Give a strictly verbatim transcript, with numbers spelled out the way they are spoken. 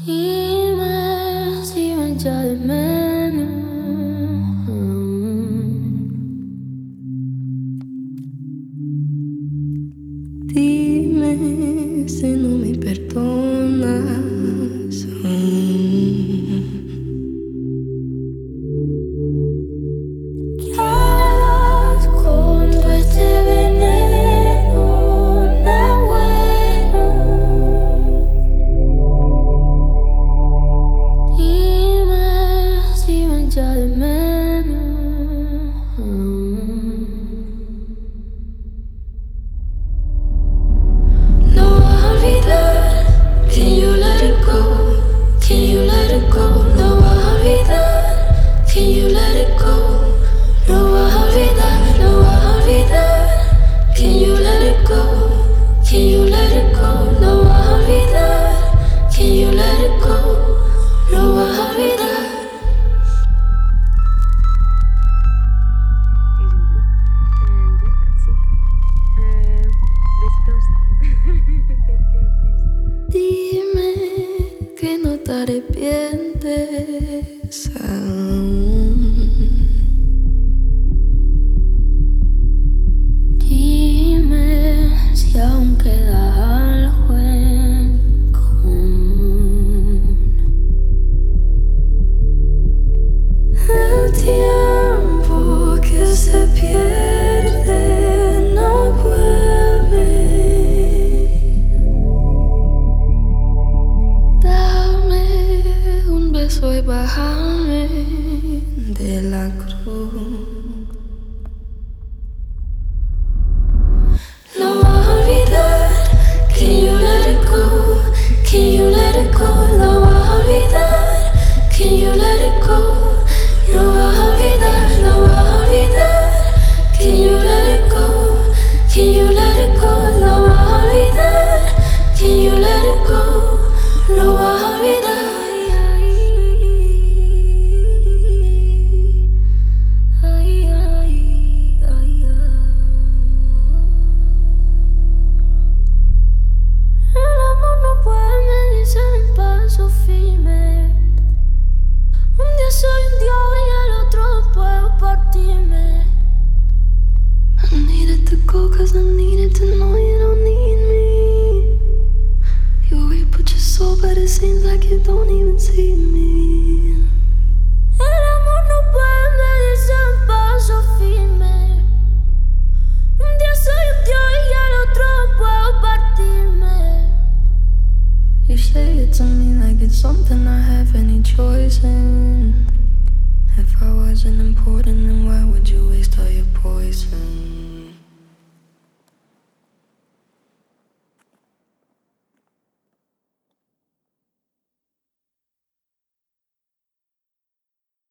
Dime si me echa de menos. Dime si no me perdonas. ¿Qué harás con todo este veneno? No bueno. Dime si me echa de menos. No vas a olvidar. Can you let it go? Can you let it go? No vas a olvidar. Can you let it go? No vas a olvidar, no vas a olvidar. Can you let it go? Can you let it go? No vas a olvidar. Can you let it go? No vas a olvidar. Is in blue. And yeah, that's it. Um, besitos. Take care, please. Dime que no te arrepientes aún. Dime si aún queda algo en común. El tiempo que se pierde no vuelve. Dame un beso y bájame de la cruz. No vas a olvidar. Can you let it go? Can you let it go? No vas a olvidar. Can you let it go? No vas a olvidar, no vas a olvidar. Can you let it go? Can you let it go? No vas a olvidar. Can you let it go? No vas a olvidar. Ay, ay, ay, ay. El amor no puede medirse en un paso firme. Un día soy un dios y el otro puedo partirme. I needed to go cause I needed to know you don't need me. You already put your soul but it seems like you don't even see me. El amor no puede medirse en un paso firme. Un día soy un dios y el otro puedo partirme. You say it to me like it's something I have any choice in. If I wasn't important, then why would you